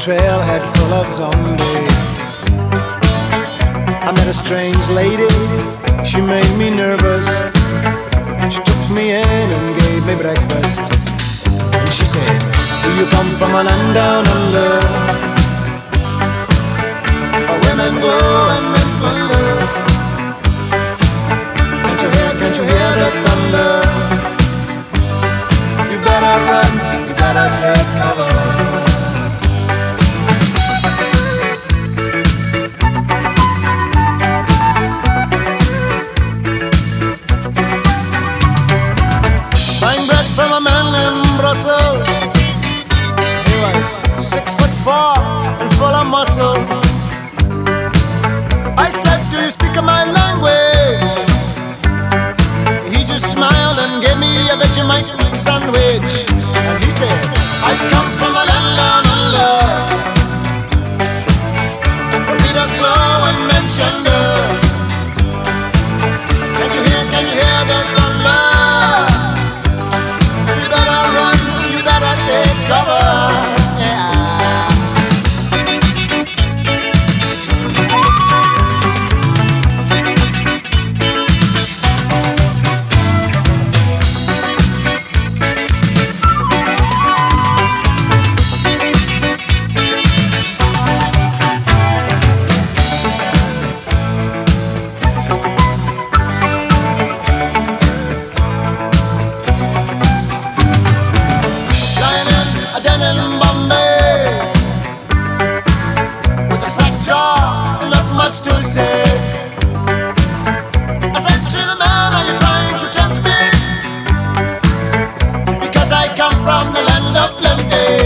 trailhead full of zombies. I met a strange lady, she made me nervous. She took me in and gave me breakfast. And she said, do you come from a land down under, where women go and men wonder? Can't you hear the thunder? You better run, you better take cover. From a man in Brussels, he was 6'4" and full of muscle. I said, do you speak my language? He just smiled and gave me a Vegemite sandwich. And he said, I come from a land down under, where Peter's flow and men chunder. Can't you hear the thunder? Take cover, yeah. Much to say. I said to the man, are you trying to tempt me? Because I come from the land of plenty.